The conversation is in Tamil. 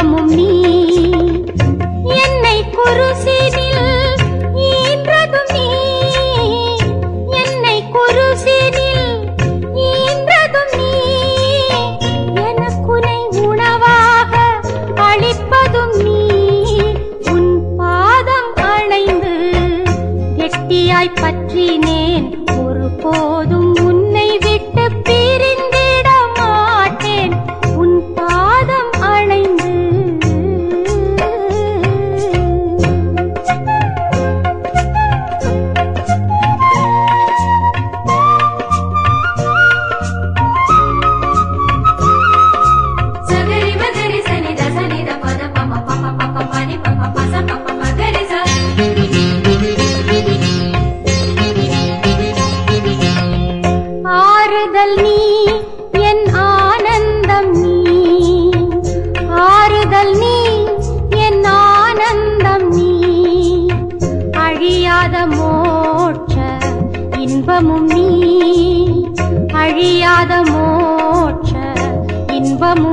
இன்பமும் நீ. என்னை குருசினில் ஈன்றதும் நீ, என்னை குருசினில் ஈன்றதும் நீ. எனக்குனை உணவாக அளிப்பதும் நீ. உன் பாதம் அணைந்து கெட்டியாய் பற்றினேன், ஒருபோதும் உன்னை விட்டு பிரிந்திட மாட்டேன். உன் பாதம் அணைந்து சகரி மகரி சனித சனித பத பம பம பம பனி பம பச பம மகரி ச. ஆறுதல் நீ என் ஆனந்தம் நீ, ஆறுதல் நீ என் ஆனந்தம் நீ. அழியாத மோட்ச இன்பமும் நீ, அழியாத மோட்ச இன்பமும்